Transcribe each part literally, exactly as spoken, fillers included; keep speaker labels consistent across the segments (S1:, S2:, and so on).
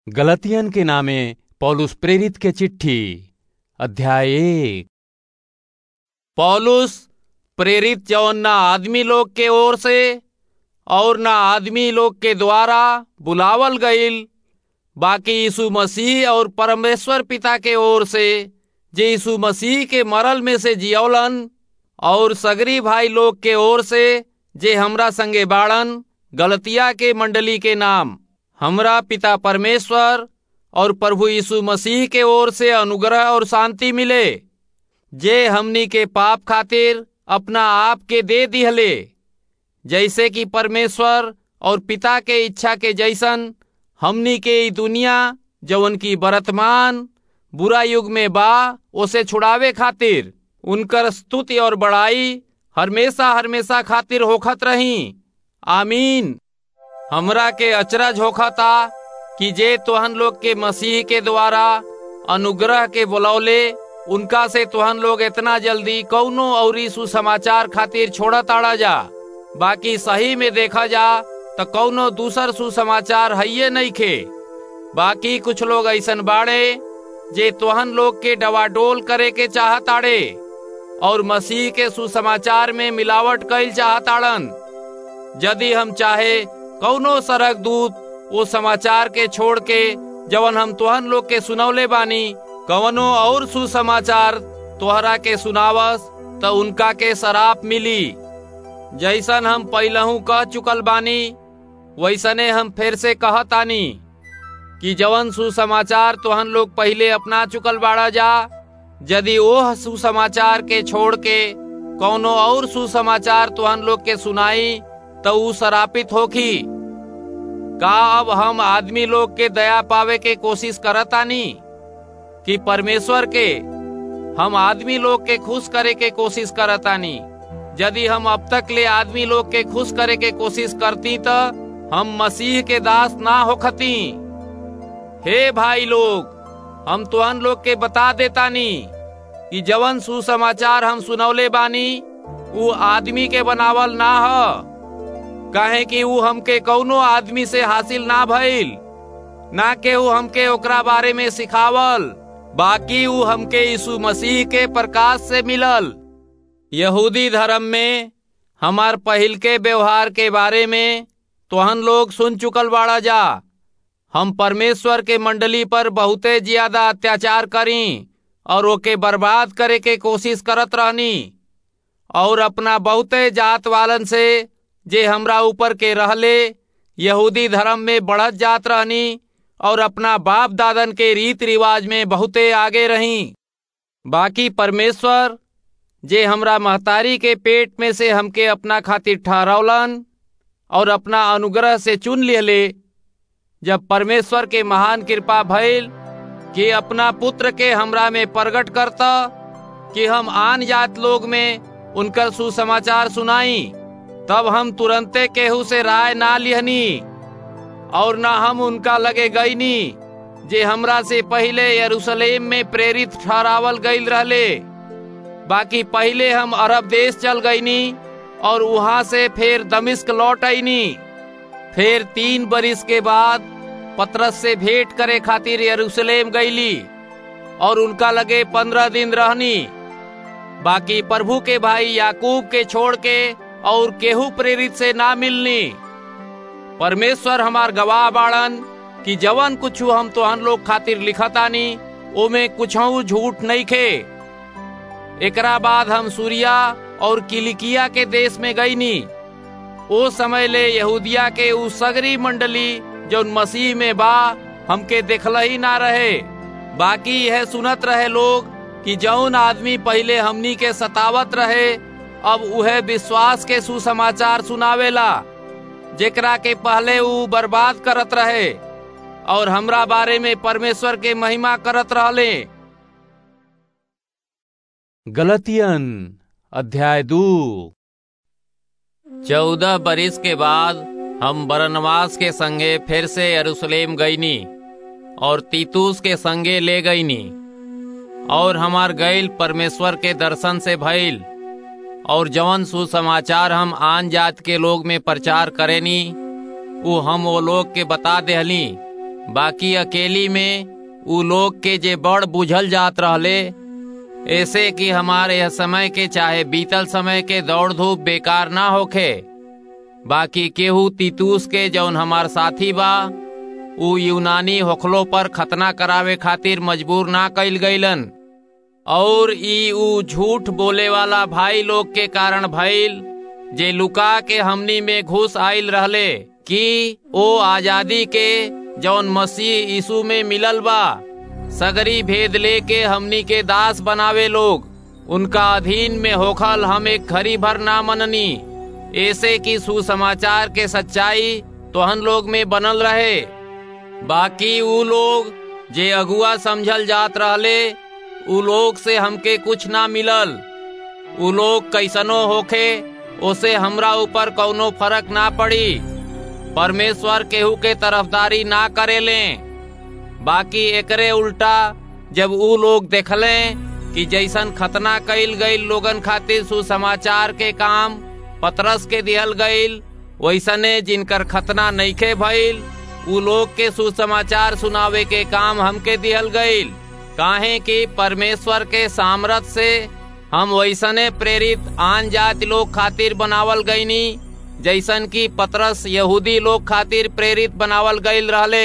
S1: गलतियन के नामे पौलुस प्रेरित के चिट्ठी अध्याय एक।
S2: पौलुस प्रेरित जौन ना आदमी लोग के ओर से और ना आदमी लोग के द्वारा बुलावल गईल, बाकी यीशु मसीह और परमेश्वर पिता के ओर से जे यीशु मसीह के मरल में से जियौलन, और सगरी भाई लोग के ओर से जे हमरा संगे बाड़न, गलतिया के मंडली के नाम हमरा पिता परमेश्वर और प्रभु यीशु मसीह के ओर से अनुग्रह और शांति मिले, जे हमनी के पाप खातिर अपना आप के दे दिहले, जैसे कि परमेश्वर और पिता के इच्छा के जैसन हमनी के ई दुनिया जवन की वर्तमान बुरा युग में बा, उसे छुड़ावे खातिर उनकर स्तुति और बड़ाई हमेशा हमेशा खातिर होखत रही। आमीन। हमरा के अचरज होखता कि जे तुहन लोग के मसीह के द्वारा अनुग्रह के बुलौले, उनका से तुहन लोग इतना जल्दी कौनो औरी सुसमाचार खातिर छोड़त आड़ा जा। बाकी सही में देखा जा तो कौनो दूसर सुसमाचार हइये नइखे। बाकी कुछ लोग ऐसन बाड़े जे तुहन लोग के डवाडोल करे के चाहताड़े और मसीह के सुसमाचार में मिलावट कईल चाहताड़न। यदि हम चाहे कौनो सरक दूत वो समाचार के छोड़ के जवन हम तुहन लोग के सुनौले बानी, कवनो और सुसमाचार तोहरा के सुनावस तो उनका के सराप मिली। जैसन हम पहलहू कह चुकल बानी, वैसने हम फिर से कहतानी कि जवन सुसमाचार तुहन लोग पहले अपना चुकल बाड़ा जा, यदि ओह सुसमाचार के छोड़ के कौनो और सुसमाचार तुहन लोग के सुनाई तो ऊ सरापित होखी। का अब हम आदमी लोग के दया पावे के कोशिश करतानी कि परमेश्वर के हम आदमी लोग के खुश करे के कोशिश करतानी? यदि हम अब तक ले आदमी लोग के खुश करे के कोशिश करती तो हम मसीह के दास ना होखती। हे भाई लोग, हम तुहन लोग के बता देतानी कि जवन सुसमाचार हम सुनौले बानी वो आदमी के बनावल ना ह, काहे कि वो हमके कौनो आदमी से हासिल ना भइल, ना के वो हमके ओकरा बारे में सिखावल, बाकी वो हमके यीशु मसीह के प्रकाश से मिलल। यहूदी धर्म में हमार पहिल के व्यवहार के बारे में तुहन लोग सुन चुकल बाड़ा जा। हम परमेश्वर के मंडली पर बहुते ज्यादा अत्याचार करी और ओके बर्बाद करे के कोशिश करत रहनी, और अपना बहुते जात वालन से जे हमरा ऊपर के रहले यहूदी धर्म में बढ़त जात रहनी, और अपना बाप दादन के रीत रिवाज में बहुते आगे रही। बाकी परमेश्वर जे हमरा महतारी के पेट में से हमके अपना खातिर ठहरौलन और अपना अनुग्रह से चुन लिहले, जब परमेश्वर के महान कृपा भइल कि अपना पुत्र के हमरा में प्रगट करता कि हम आन जात लोग में उनकर सुसमाचार सुनाई, तब हम तुरंते केहू से राय ना लिहनी और ना हम उनका लगे गईनी जे हमरा से पहले यरूशलेम में प्रेरित ठहरावल गईल रहले। बाकी पहले हम अरब देश चल गईनी और वहां से फिर दमिश्क लौट आईनी। फिर तीन बरिस के बाद पतरस से भेंट करे खातिर यरूशलेम गईली और उनका लगे पंद्रह दिन रहनी। बाकी प्रभु के भाई याकूब के छोड़ के और केहू प्रेरित से ना मिलनी। परमेश्वर हमार गवाह बाड़न कि जवन कुछ हम तुहन लोग खातिर लिखतानी ओमे कुछऊ झूठ नहीं खे। एकरा बाद हम सूरिया और किलिकिया के देश में गईनी। ओ समय ले यहूदिया के उ सगरी मंडली जौन मसीह में बा हमके देखल ही ना रहे। बाकी यह सुनत रहे लोग कि जौन आदमी पहले हमनी के सतावत रहे अब उहे विश्वास के सुसमाचार सुनावेला, जेकरा के पहले उ बर्बाद करत रहे और हमरा बारे में परमेश्वर के महिमा करत रहले।
S1: गलतियन अध्याय दो।
S2: चौदह बरिस के बाद हम बरनबास के संगे फिर से यरूशलेम गईनी और तीतुस के संगे ले गईनी, और हमार गईल परमेश्वर के दर्शन से भइल, और जवन सुसमाचार हम आन जात के लोग में प्रचार करेनी वो हम वो लोग के बता देहली बाकी अकेली में उ लोग के जे बड़ बुझल जात रहले, ऐसे कि हमारे यह समय के चाहे बीतल समय के दौड़ धूप बेकार ना होखे। बाकी केहू तीतुस के जौन हमार साथी बा, उ यूनानी होखलो पर खतना करावे खातिर मजबूर ना कइल गइलन, और ई उ झूठ बोले वाला भाई लोग के कारण भइल जे लुका के हमनी में घुस आइल रहले कि ओ आजादी के जौन मसीह यीशु में मिलल बा सगरी भेद लेके हमनी के दास बनावे लोग। उनका अधीन में होखल हम एक घड़ी भर ना मननी, ऐसे कि सुसमाचार के सच्चाई तोहन लोग में बनल रहे। बाकी उ लोग जे अगुआ समझल जात रहले, उ लोग से हमके कुछ ना मिलल। उ लोग कैसनो होखे ओसे हमरा ऊपर कौनो फर्क ना पड़ी। परमेश्वर केहू के तरफदारी ना करेले। बाकी एकरे उल्टा जब उ लोग देखले कि जैसन खतना कइल गइल लोगन खातिर सुसमाचार के काम पतरस के दिहल गइल, वैसने जिनकर खतना नइखे भइल उ लोग के सुसमाचार सुनावे के काम हमके दिहल गइल। काहे कि परमेश्वर के सामर्थ से हम वैसने प्रेरित आन जाति लोग खातिर बनावल गईनी, जैसन कि पतरस यहूदी लोग खातिर प्रेरित बनावल गईल रहले।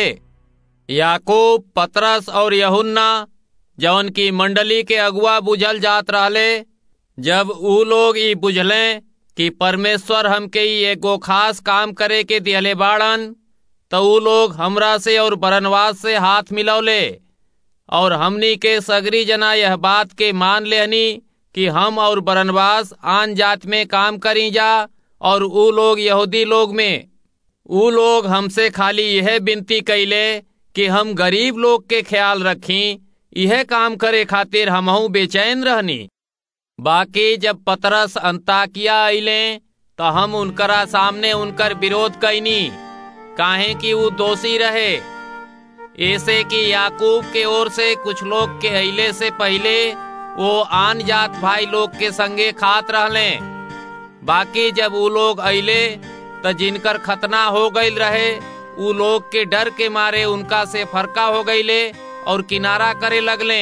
S2: याकूब, पतरस और यूहन्ना जौन की मंडली के अगुआ बुझल जात रहले, जब उ लोग ई बुझले कि परमेश्वर हमके ई एगो खास काम करे के दिहले बाड़न, तो उ लोग हमरा से और बरनबास से हाथ मिलौले, और हमनी के सगरी जना यह बात के मान लेहनी कि हम और बरनबास आन जात में काम करी जा, और उ लोग यहूदी लोग में। उ लोग हमसे खाली यह विनती कैले कि हम गरीब लोग के ख्याल रखी, यह काम करे खातिर हमहू बेचैन रहनी। बाकी जब पतरस अंताकिया अइले तो हम उनकरा सामने उनकर विरोध कैनी, काहे कि वो दोषी रहे। ऐसे कि याकूब के ओर से कुछ लोग के अइले से पहले वो आन जात भाई लोग के संगे खात रहले। बाकी जब वो लोग अइले तो जिनकर खतना हो गईल रहे, उ लोग के डर के मारे उनका से फरका हो गईले और किनारा करे लगले,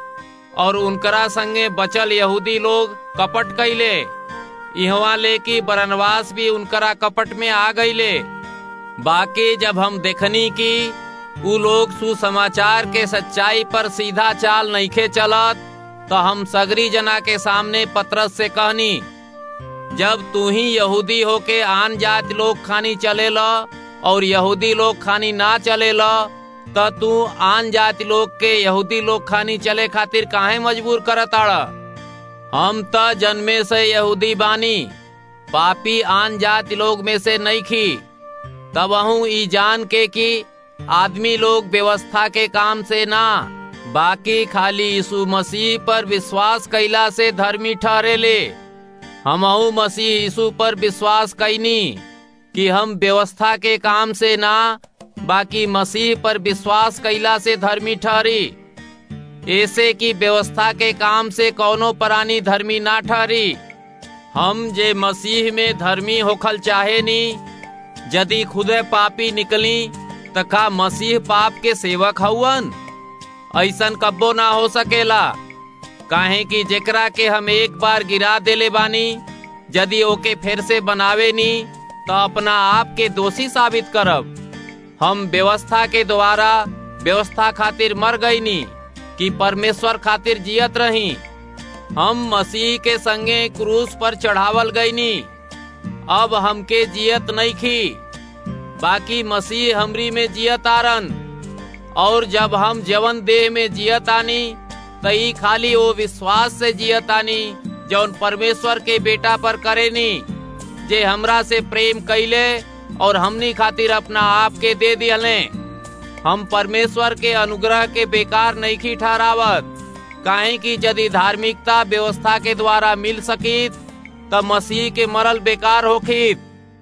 S2: और उनकरा संगे बचल यहूदी लोग कपट कैले। इहवा ले कि बरनबास भी उनकरा कपट में आ गईले। बाकी जब हम देखनी कि उ लोग सुसमाचार के सच्चाई पर सीधा चाल नइखे चलत, तो हम सगरी जना के सामने पतरस से कहनी, जब तू ही यहूदी होके आन जात लोग खानी चलेला और यहूदी लोग खानी ना चलेला, तो तू आन जाति लोग के यहूदी लोग खानी चले खातिर काहे मजबूर करताड़ा? हम त जन्मे से यहूदी बानी, पापी आन जाति लोग में से नहीं खी। तब हूँ ई जान के कि आदमी लोग व्यवस्था के काम से ना, बाकी खाली यीशु मसीह पर विश्वास कैला से धर्मी ठहरेले। हमहू मसीह यीशु पर विश्वास कैनी कि हम व्यवस्था के काम से ना, बाकी मसीह पर विश्वास कैला से धर्मी ठहरी। ऐसे कि व्यवस्था के काम से कौनो प्राणी धर्मी ना ठहरी। हम जे मसीह में धर्मी होखल चाहे नी, यदि खुदे पापी निकली त का मसीह पाप के सेवक हउवन? ऐसन कब्बो ना हो सकेला। काहे कि जेकरा के हम एक बार गिरा देले बानी, यदि ओके फिर से बनावे नी तो अपना आप के दोषी साबित करब। हम व्यवस्था के द्वारा व्यवस्था खातिर मर गईनी कि परमेश्वर खातिर जियत रही। हम मसीह के संगे क्रूस पर चढ़ावल गईनी। अब हमके जियत नहीं खी, बाकी मसीह हमरी में जियत आरन। और जब हम जवन देह में जियत आनी, तई खाली वो विश्वास से जियत आनी जौन परमेश्वर के बेटा पर करेनी, जे हमरा से प्रेम कैले और हमनी खातिर अपना आप के दे दियले। हम परमेश्वर के अनुग्रह के बेकार नहीं की ठहरावत, काहे कि यदि धार्मिकता व्यवस्था के द्वारा मिल सकीत तब मसीह के मरल बेकार होखीत।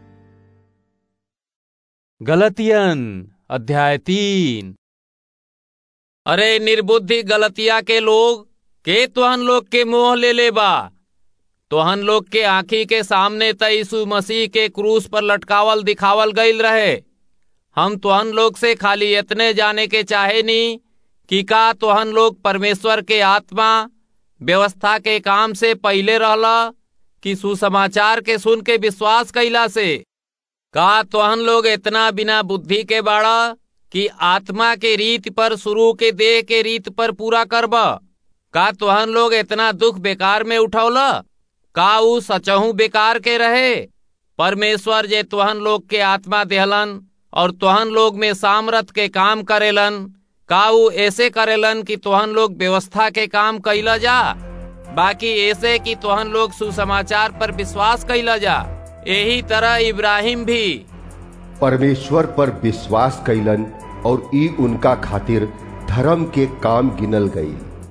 S1: गलतियन अध्याय तीन।
S2: अरे निर्बुद्धि गलतिया के लोग, के तुहन लोग के मोह ले ले बा। तुहन लोग के आँखी के सामने त यीशु मसीह के क्रूस पर लटकावल दिखावल गईल रहे। हम तुहन लोग से खाली इतने जाने के चाहे नी कि का तुहन लोग परमेश्वर के आत्मा व्यवस्था के काम से पहले रहला कि सुसमाचार के सुन के विश्वास कैला से? का तुहन लोग इतना बिना बुद्धि के बाड़ा कि आत्मा के रीत पर शुरू के देह के रीत पर पूरा करबा? का तुहन लोग इतना दुख बेकार में उठौला? का ऊ सचहू बेकार के रहे? परमेश्वर जे तुहन लोग के आत्मा देहलन और तुहन लोग में सामर्थ के काम करेलन, का ऊ ऐसे करेलन कि तुहन लोग व्यवस्था के काम कैला जा, बाकी ऐसे कि तुहन लोग सुसमाचार पर विश्वास कैला जा? यही तरह इब्राहिम भी
S3: परमेश्वर पर विश्वास कैलन और ई उनका खातिर धर्म के काम गिनल गई।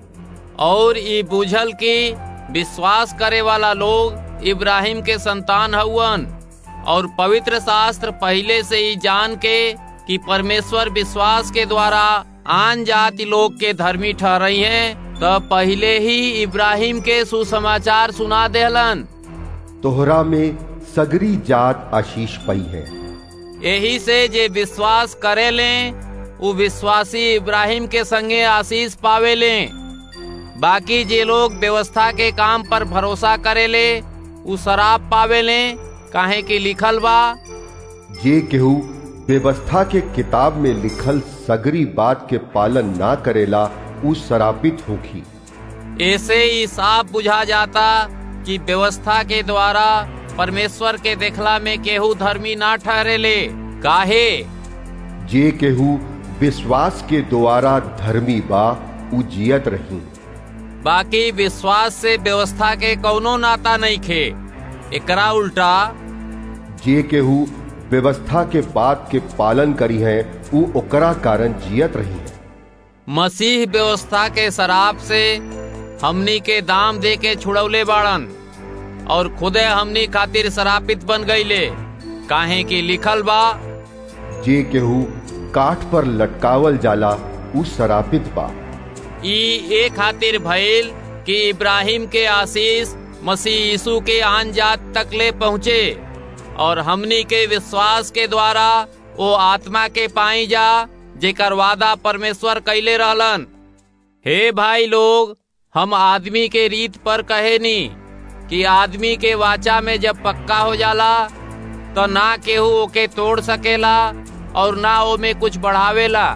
S2: और ई बुझल कि विश्वास करे वाला लोग इब्राहिम के संतान हउवन। और पवित्र शास्त्र पहले से ही जान के कि परमेश्वर विश्वास के द्वारा आन जाति लोग के धर्मी ठहरई हैं, तो पहले ही इब्राहिम के सुसमाचार सुना देहलन।
S3: तोहरा में सगरी जात आशीष पई है।
S2: यही से जे विश्वास करे लें वो विश्वासी इब्राहिम के संगे आशीष पावे लें। बाकी जे लोग व्यवस्था के काम पर भरोसा करे ले वो शराब पावे लें, काहे कि लिखल बा,
S3: जे केहू व्यवस्था के किताब में लिखल सगरी बात के पालन ना करेला उ शरापित होखी।
S2: ऐसे ही साफ बुझा जाता कि व्यवस्था के द्वारा परमेश्वर के देखला में केहू धर्मी ना ठहरे ले। काहे?
S3: जे केहू विश्वास के द्वारा धर्मी बा उ जियत रही।
S2: बाकी विश्वास से व्यवस्था के कौनो नाता नहीं खे। एकरा उल्टा
S3: जे केहू व्यवस्था के बात के पालन करी है उ ओकरा कारण जियत रही है।
S2: मसीह व्यवस्था के शराब से हमनी के दाम दे के छुड़ौले बाड़न और खुदे हमनी खातिर शरापित बन गईले, काहे कि लिखल बा,
S3: जे केहू काठ पर लटकावल जाला उ शरापित बा।
S2: ई ए खातिर भइल कि इब्राहिम के आशीष मसीह यीशु के आन जात तक ले पहुँचे और हमनी के विश्वास के द्वारा वो आत्मा के पाई जा जेकर वादा परमेश्वर कैले रहलन। हे भाई लोग, हम आदमी के रीत पर कहे नी कि आदमी के वाचा में जब पक्का हो जाला तो ना केहू ओके तोड़ सकेला और ना ओ में कुछ बढ़ावेला।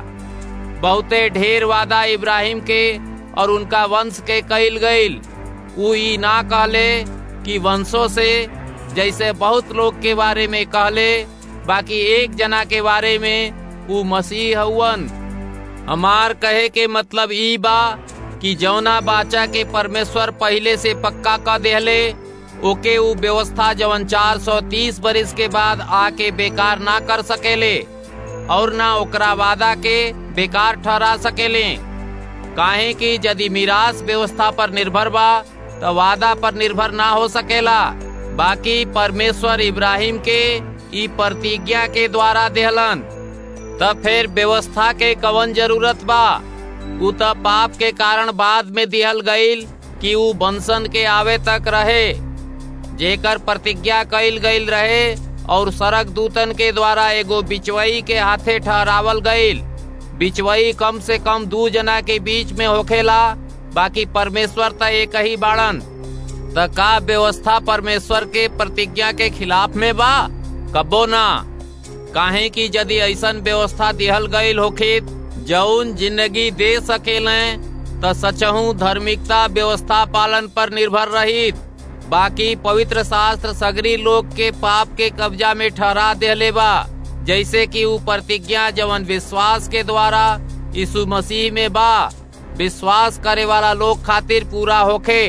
S2: बहुते ढेर वादा इब्राहिम के और उनका वंश के कइल गईल। ऊ ई ना कहले कि वंशों से, जैसे बहुत लोग के बारे में कहले, बाकी एक जना के बारे में ऊ मसीह हउवन। हमार कहे के मतलब ई बा कि जौना बाचा के परमेश्वर पहले से पक्का कर देहले ओके ऊ व्यवस्था जवन चार सौ तीस बरिस के बाद आके बेकार ना कर सकेले और ना ओकरा वादा के बेकार ठहरा सकेले। काहे कि यदि मिरास व्यवस्था पर निर्भर बा तो वादा पर निर्भर ना हो सकेला। बाकी परमेश्वर इब्राहिम के ई प्रतिज्ञा के द्वारा देहलन। तब फिर व्यवस्था के कवन जरूरत बा? ऊ त पाप के कारण बाद में दिहल गईल कि ऊ बंसन के आवे तक रहे, जेकर प्रतिज्ञा कईल गईल रहे और सरक दूतन के द्वारा एगो बिचवई के हाथे ठहरावल गईल। बिचवई कम से कम दू जना के बीच में होखेला, बाकी परमेश्वर त एक ही बाड़न। त का व्यवस्था परमेश्वर के प्रतिज्ञा के खिलाफ में बा? कबो ना। काहे कि यदि ऐसन व्यवस्था दिहल गईल होखे जौन जिंदगी दे सकेले त सचहू धार्मिकता व्यवस्था पालन पर निर्भर रही। बाकी पवित्र शास्त्र सगरी लोग के पाप के कब्जा में ठहरा देले बा, जैसे कि ऊ प्रतिज्ञा जवन विश्वास के द्वारा यीशु मसीह में बा विश्वास करे वाला लोग खातिर पूरा होखे।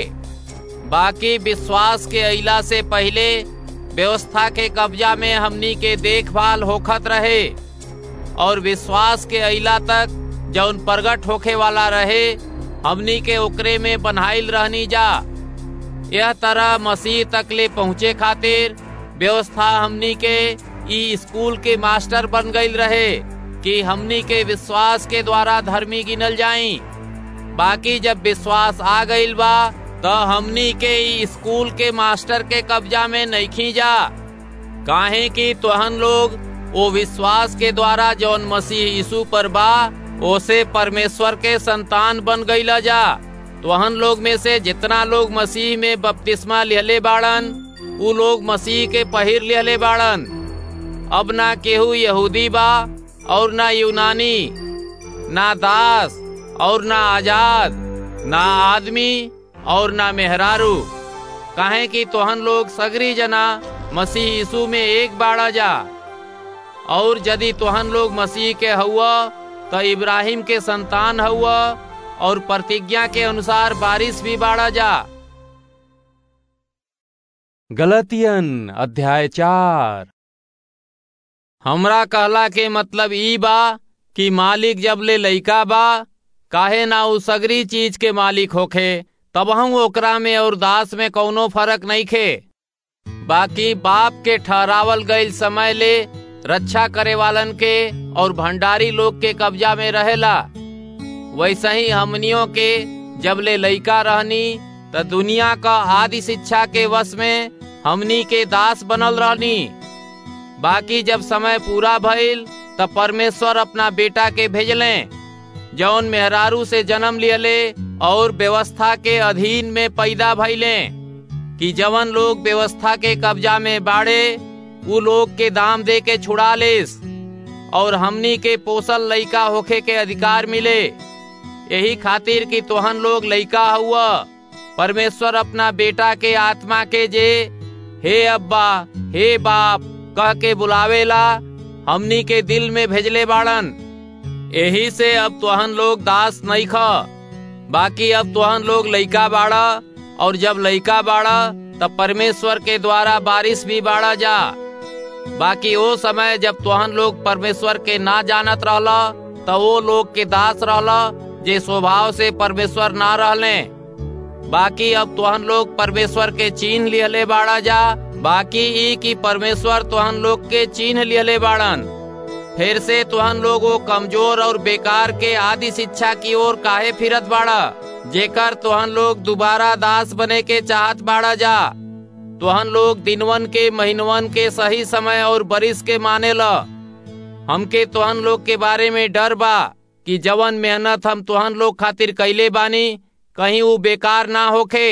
S2: बाकी विश्वास के अइला से पहले व्यवस्था के कब्जा में हमनी के देखभाल होखत रहे और विश्वास के अइला तक जौन प्रगट होखे वाला रहे हमनी के ओकरे में बन्हाइल रहनी जा। यह तरह मसीह तक ले पहुँचे खातिर व्यवस्था हमनी के ई स्कूल के मास्टर बन गईल रहे कि हमनी के विश्वास के द्वारा धर्मी गिनल जाई। बाकी जब विश्वास आ गईल बा तो हमनी के ई स्कूल के मास्टर के कब्जा में नइखी जा। काहे कि तुहन लोग ओ विश्वास के द्वारा जौन मसीह यीशु पर बा ओसे परमेश्वर के संतान बन गईला जा। तोहन लोग में से जितना लोग मसीह में बपतिस्मा लिहले बाड़न उ लोग मसीह के पहिर लिहले बाड़न। अब ना केहू यहूदी बा और ना यूनानी, ना दास और ना आजाद, ना आदमी और ना मेहरारू, काहे कि तोहन लोग सगरी जना मसीह यीशु में एक बाड़ा जा। और यदि तोहन लोग मसीह के हुआ तो इब्राहिम के संतान हुआ और प्रतिज्ञा के अनुसार बारिश भी बाड़ा जा।
S1: गलतियन अध्याय चार।
S2: हमरा कहला के मतलब ई बा कि मालिक जब ले लइका बा काहे ना उ सगरी चीज के मालिक होखे, तब हम ओकरा में और दास में कौनो फर्क नहीं खे। बाकी बाप के ठहरावल गईल समय ले रक्षा करे वालन के और भंडारी लोग के कब्जा में रहेला। वैसे ही हमनियों के जब ले लइका रहनी त दुनिया का आदि शिक्षा के वश में हमनी के दास बनल रहनी। बाकी जब समय पूरा भइल तब परमेश्वर अपना बेटा के भेजले जौन मेहरारू से जन्म लियले और व्यवस्था के अधीन में पैदा भइले कि जवन लोग व्यवस्था के कब्जा में बाड़े उ लोग के दाम दे के छुड़ा लेस और हमनी के पोसल लइका होखे के अधिकार मिले। यही खातिर कि तोहन लोग लइका हुआ परमेश्वर अपना बेटा के आत्मा के जे हे अब्बा हे बाप कह के बुलावेला हमनी के दिल में भेजले बाड़न। यही से अब तोहन लोग दास नहीं ख, बाकी अब तोहन लोग लइका बाड़ा और जब लइका बाड़ा तब परमेश्वर के द्वारा बारिश भी बाड़ा जा। बाकी वो समय जब तोहन लोग परमेश्वर के ना जानत रहला तो वो लोग के दास रहला जे स्वभाव से परमेश्वर ना रहले। बाकी अब तोहन लोग परमेश्वर के चिन्ह लिहले बाड़ा जा। बाकी ई कि परमेश्वर तोहन लोग के चिन्ह लिहले बाड़न। फिर से तोहन लोग वो कमजोर और बेकार के आदि शिक्षा की ओर काहे फिरत बाड़ा जेकर तोहन लोग दोबारा दास बने के चाहत बाड़ा जा। तोहन लोग दिनवन के महीनवन के सही समय और बरिस के माने ला। हमके तोहन लोग के बारे में डर बा कि जवन मेहनत हम तोहन लोग खातिर कैले बानी कहीं वो बेकार ना होखे।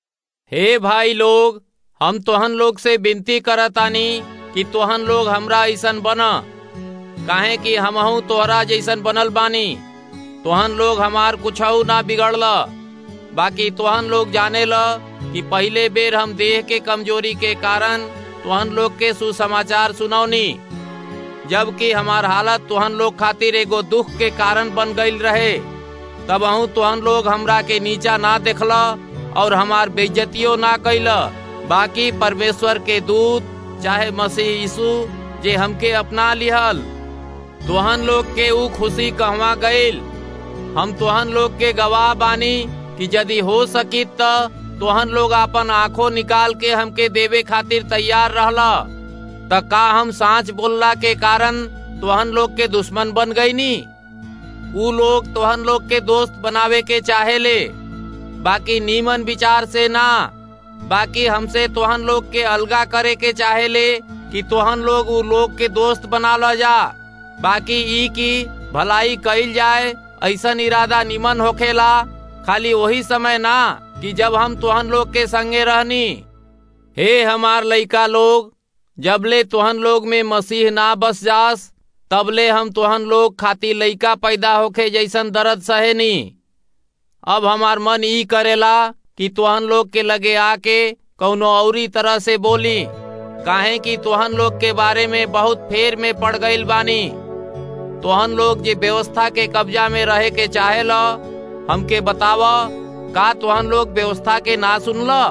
S2: हे भाई लोग, हम तोहन लोग से विनती करतानी कि तोहन लोग हमरा ऐसन बना, काहे कि हमहू तोहरा जैसन बनल बानी। तोहन लोग हमार कुछऊ ना बिगड़ला। बाकी तोहन लोग जाने ला कि पहले बेर हम देह के कमजोरी के कारण तोहन लोग के सुसमाचार सुनौनी, जबकि हमार हालत तोहन लोग खातिर एगो दुख के कारण बन गईल रहे। तब अहू तोहन लोग हमरा के नीचा ना देखला और हमार बेइज्जतियों ना कैला। बाकी परमेश्वर के दूत चाहे मसीह यीशु जे हमके अपना लिहल तोहन लोग के ऊ खुशी कहवा गईल। हम तोहन लोग के गवाह बानी कि यदि हो सकी त तोहन लोग अपन आंखों निकाल के हमके देवे खातिर तैयार रहला त का हम सांच बोलला के कारण तोहन लोग के दुश्मन बन गई नी। ऊ लोग तोहन लोग के दोस्त बनावे के चाहेले, बाकी नीमन विचार से ना। बाकी हमसे तोहन लोग के अलगा करे के चाहेले कि तोहन लोग ऊ लोग के दोस्त बना ला जा। बाकी ई की भलाई कईल जाए ऐसन इरादा निमन होखेला, खाली वही समय ना कि जब हम तोहन लोग के संगे रहनी। हे हमार लइका लोग, जबले तोहन लोग में मसीह ना बस जास तबले हम तोहन लोग खातिर लइका पैदा होखे जैसन दर्द सहेनी। अब हमार मन ई करेला कि तोहन लोग के लगे आके कौनो औरी तरह से बोली, काहे कि तोहन लोग के बारे में बहुत फेर में पड़ गईल बानी। तोहन लोग जे व्यवस्था के कब्जा में रहे के चाहेला हमके बतावा, का तोहन लोग व्यवस्था के ना सुनला?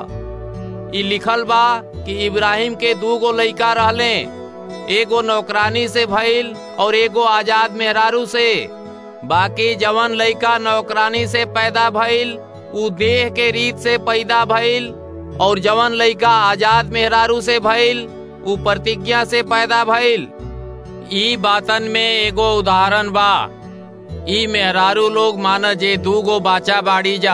S2: ई लिखल बा कि इब्राहिम के दू गो लइका रहले, एगो नौकरानी से भइल और एगो आजाद मेहरारू से। बाकी जवन लइका नौकरानी से पैदा भइल उ देह के रीत से पैदा भइल और जवन लइका आजाद मेहरारू से भइल उ प्रतिज्ञा से पैदा भइल। ई बातन में एगो उदाहरण बा। ई मेहरारू लोग माना जे दू गो बाचा बाड़ी जा,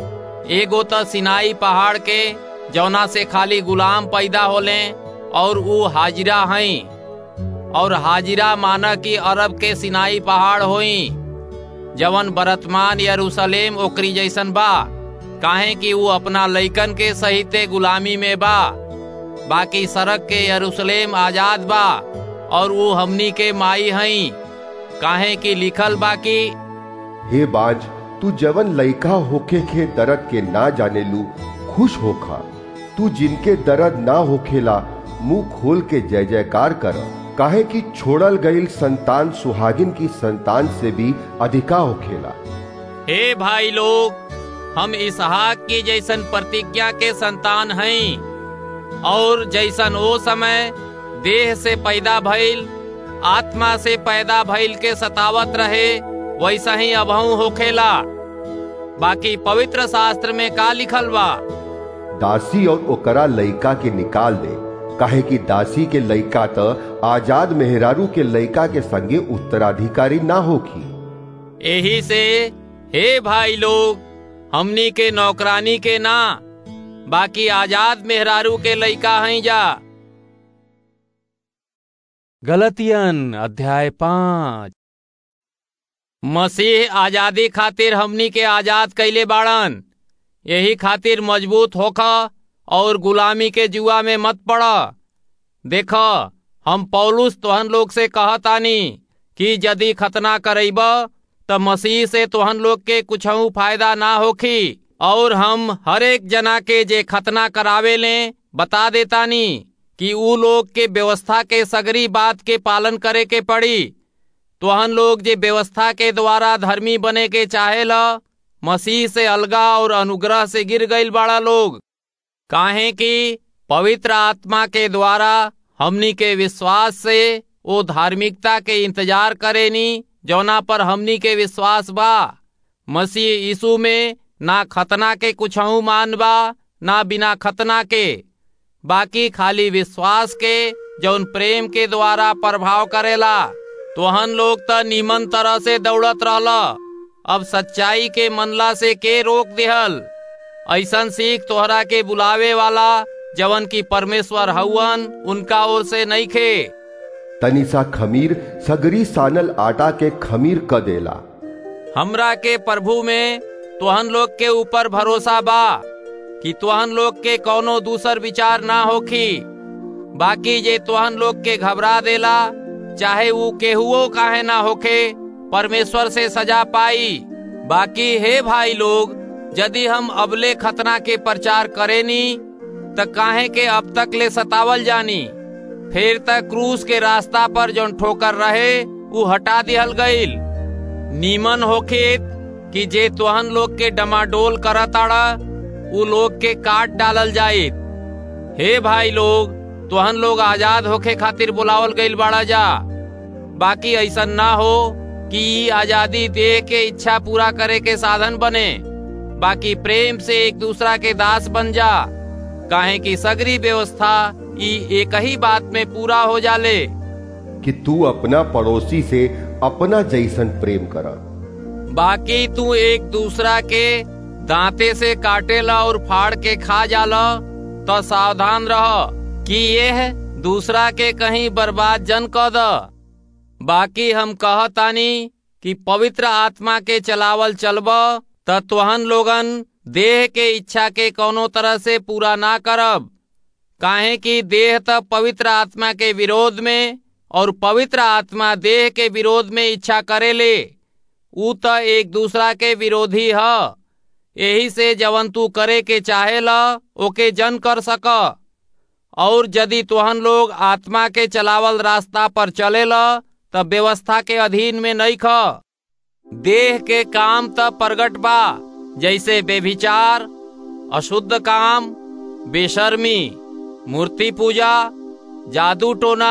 S2: एगो तो सिनाई पहाड़ के जौना से खाली गुलाम पैदा होले और उ हाजिरा हई। और हाजिरा माना की अरब के सिनाई पहाड़ होई, जवन बरतमान यरूशलेम ओकरी जैसन बा, काहे कि वो अपना लइकन के सहिते गुलामी में बा। बाकी सड़क के यरूशलेम आजाद बा और वो हमनी के माई हई, काहे कि लिखल बाकी
S3: हे बाज, तू जवन लइका होखे के दर्द के ना जाने लू खुश होखा। तू जिनके दर्द ना होखेला मुंह खोल के जय जयकार कर, काहे कि छोड़ल गईल संतान सुहागिन की संतान से भी अधिका होखेला।
S2: हे भाई लोग, हम इसहाक की जैसन प्रतिज्ञा के संतान हई, और जैसन ओ समय देह से पैदा भइल आत्मा से पैदा भइल के सतावत रहे, वैसा ही अबहू होखेला। बाकी पवित्र शास्त्र में का लिखल बा?
S3: दासी और ओकरा लइका के निकाल दे, काहे कि दासी के लइका त आजाद मेहरारू के लइका के संगे उत्तराधिकारी ना होखी।
S2: यही से हे भाई लोग, हमनी के नौकरानी के ना, बाकी आजाद मेहरारू के लइका हई जा।
S1: गलतियन अध्याय पाँच।
S2: मसीह आजादी खातिर हमनी के आजाद कैले बाड़न, यही खातिर मजबूत होखा और गुलामी के जुआ में मत पड़ा। देखो, हम पौलुस तोहन लोग से कहतानी कि यदि खतना करैब त मसीह से तोहन लोग के कुछऊ फायदा ना होखी, और हम हरेक जना के जे खतना करावे ले बता देतानी कि ऊ लोग के व्यवस्था के सगरी बात के पालन करे के पड़ी। तोहन लोग जे व्यवस्था के द्वारा धर्मी बने के चाहेला, मसीह से अलगा और अनुग्रह से गिर गईल बाड़ा लोग, काहे कि पवित्र आत्मा के द्वारा हमनी के विश्वास से वो धार्मिकता के इंतजार करेनी जौना पर हमनी के विश्वास बा। मसीह यीशु में ना खतना के कुछऊ मान बा, ना बिना खतना के, बाकी खाली विश्वास के जौन प्रेम के द्वारा प्रभाव करेला। तोहन लोग त नीमन तरह से दौड़त रहला, अब सच्चाई के मनला से के रोक दिहल। ऐसन सीख तोहरा के बुलावे वाला जवन की परमेश्वर हउवन उनका ओर से नहीं खे।
S3: तनिसा खमीर सगरी सानल आटा के खमीर क देला।
S2: हमरा के प्रभु में तोहन लोग के ऊपर भरोसा बा कि तोहन लोग के कौनो दूसर विचार ना होखी। बाकी जे तोहन लोग के घबरा देला, चाहे वो केहुओ काहे ना होखे, परमेश्वर से सजा पाई। बाकी हे भाई लोग, यदि हम अबले खतना के प्रचार करेनी त काहे के अब तक ले सतावल जानी। फिर तक क्रूस के रास्ता पर जौन ठोकर रहे वो हटा दिहल गईल। नीमन होखित कि जे तोहन लोग के डमाडोल करताड़ा उ लोग के काट डालल जाइत। हे भाई लोग, तोहन लोग आजाद होखे खातिर बुलावल गईल बाड़ा जा। बाकी ऐसन ना हो कि आजादी दे के इच्छा पूरा करे के साधन बने, बाकी प्रेम से एक दूसरा के दास बन जा, काहे कि सगरी व्यवस्था ई एक ही बात में पूरा हो जाले
S3: कि तू अपना पड़ोसी से अपना जैसन प्रेम करा।
S2: बाकी तू एक दूसरा के दांते से काटेला और फाड़ के खा जाला, तो सावधान रह कि यह दूसरा के कहीं बर्बाद जन कर द। बाकी हम कहतानी कि पवित्र आत्मा के चलावल चलब त तोहन लोगन देह के इच्छा के कोनो तरह से पूरा ना करब, काहे कि देह त पवित्र आत्मा के विरोध में और पवित्र आत्मा देह के विरोध में इच्छा करेले। ऊ त एक दूसरा के विरोधी ह। यही से जवन तू करे के चाहेला ओके जन कर सक। और यदि तोहन लोग आत्मा के चलावल रास्ता पर चलेला तब व्यवस्था के अधीन में नहीं ख। देह के काम त प्रगट बा, जैसे बेभिचार, अशुद्ध काम, बेशर्मी, मूर्ति पूजा, जादू टोना,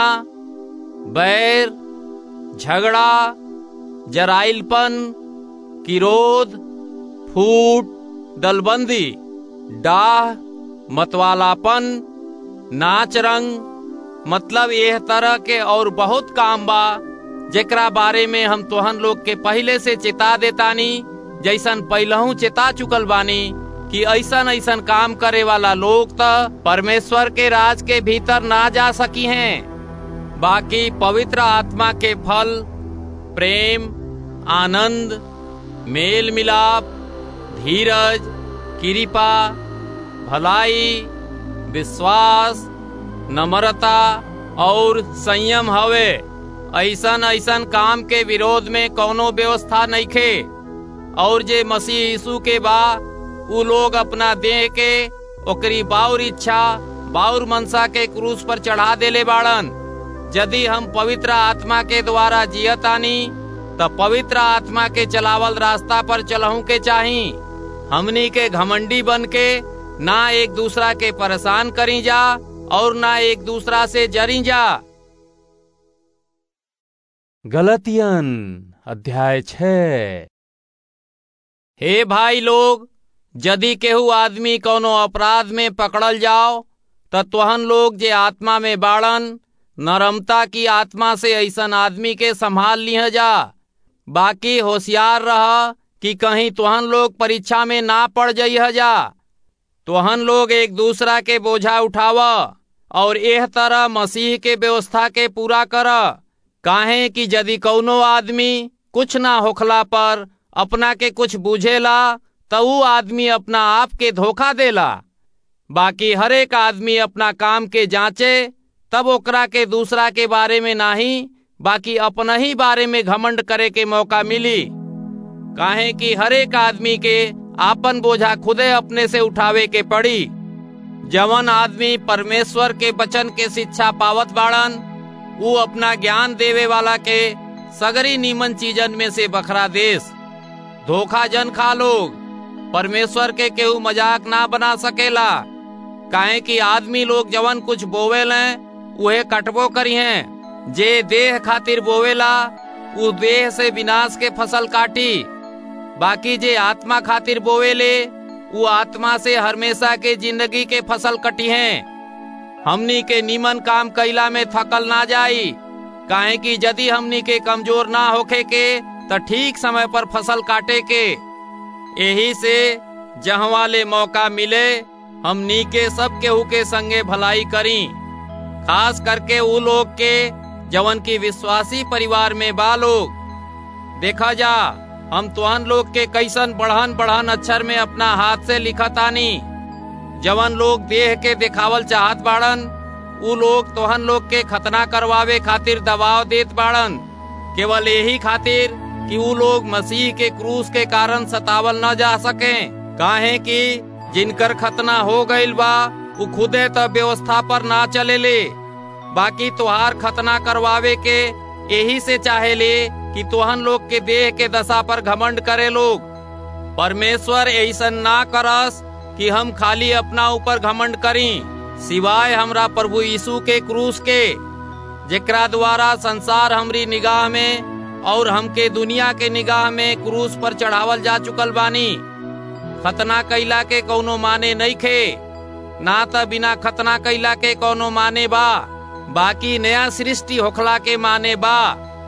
S2: बैर, झगड़ा, जराइलपन, किरोध, फूट, दलबंदी, डाह, मतवालापन, नाच रंग, मतलब यह तरह के और बहुत काम बा जेकरा बारे में हम तोहन लोग के पहले से चेता देतानी, जैसन पहलहू चेता चुकल बानी कि ऐसन ऐसन काम करे वाला लोग त परमेश्वर के राज के भीतर ना जा सकी हैं। बाकी पवित्र आत्मा के फल प्रेम, आनंद, मेल मिलाप, धीरज, कृपा, भलाई, विश्वास, नम्रता और संयम हवे। ऐसन ऐसन काम के विरोध में कोनो व्यवस्था नइखे। और जे मसीह यीशु के बा उ लोग अपना देह के ओकरी बाउर इच्छा बाउर मनसा के क्रूस पर चढ़ा देले बाड़न। यदि हम पवित्र आत्मा के द्वारा जियतानी त पवित्र आत्मा के चलावल रास्ता पर चलहु के चाही। हमनी के घमंडी बन के ना एक दूसरा के परेशान करी जा और ना एक दूसरा से जरी जा।
S1: गलतियन अध्याय छह।
S2: हे भाई लोग, यदि केहू आदमी कोनो अपराध में पकड़ल जाओ त तुहन लोग जे आत्मा में बाड़न नरमता की आत्मा से ऐसन आदमी के संभाल लिह जा। बाकी होशियार रह कि कहीं तुहन लोग परीक्षा में ना पड़ जाइह जा। तुहन लोग एक दूसरा के बोझा उठाव और एह तरह मसीह के व्यवस्था के पूरा कर। काहे कि यदि कौनो आदमी कुछ ना होखला पर अपना के कुछ बुझेला तो ऊ आदमी अपना आप के धोखा देला। बाकी हर एक आदमी अपना काम के जांचे तब ओकरा के दूसरा के बारे में नाही बाकी अपना ही बारे में घमंड करे के मौका मिली। काहे कि हर एक आदमी के आपन बोझा खुदे अपने से उठावे के पड़ी। जवन आदमी परमेश्वर के वचन के शिक्षा पावत बाड़न ऊ अपना ज्ञान देवे वाला के सगरी नीमन चीजन में से बखरा देस। धोखा जन खा लोग, परमेश्वर के केहू मजाक ना बना सकेला। काहे कि आदमी लोग जवन कुछ बोवेले उहे कटबो करी हैं। जे देह खातिर बोवेला उ देह से विनाश के फसल काटी। बाकी जे आत्मा खातिर बोवेले उ आत्मा से हमेशा के जिंदगी के फसल कटी हैं। हमनी के नीमन काम कैला में थकल ना जाई। काहे कि यदि हमनी के कमजोर ना होखे के त ठीक समय पर फसल काटे के। यही से जहाँ वाले मौका मिले हमनी के सब केहू के संगे भलाई करी। खास करके उ लोग के जवन की विश्वासी परिवार में बा लोग। देखा जा हम तुहन लोग के कैसन बढ़न बढ़न अक्षर में अपना हाथ से लिखतानी। जवन लोग देह के दिखावल चाहत बाड़न उ लोग तुहन लोग के खतना करवावे खातिर दबाव देत बाड़न। केवल यही खातिर कि उ लोग मसीह के क्रूस के कारण सतावल न जा सके। काहे कि जिनकर खतना हो गईल बा उ खुदे त व्यवस्था पर ना चलेले। बाकी तुहार खतना करवावे के यही से चाहेले कि तुहन लोग के देह के दशा पर घमंड करे लोग। परमेश्वर ऐसन ना करस कि हम खाली अपना ऊपर घमंड करी, सिवाय हमरा प्रभु यीशु के क्रूस के, जेकरा द्वारा संसार हमरी निगाह में और हमके दुनिया के निगाह में क्रूस पर चढ़ावल जा चुकल बानी। खतना कैला के कोनो माने नहीं खे, ना त बिना खतना कैला के कोनो माने बा, बाकी नया सृष्टि होखला के माने बा।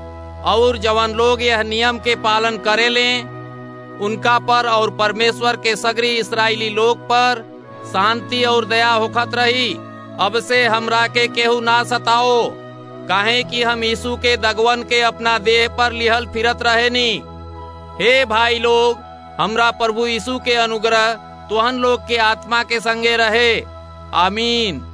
S2: और जवन लोग यह नियम के पालन करेले उनका पर और परमेश्वर के सगरी इस्राएली लोग पर शांति और दया होखत रही। अब से हमरा के केहू ना सताओ, काहे कि हम यीशु के दगवन के अपना देह पर लिहल फिरत रहे नी। हे भाई लोग, हमरा प्रभु यीशु के अनुग्रह तुहन लोग के आत्मा के संगे रहे। आमीन।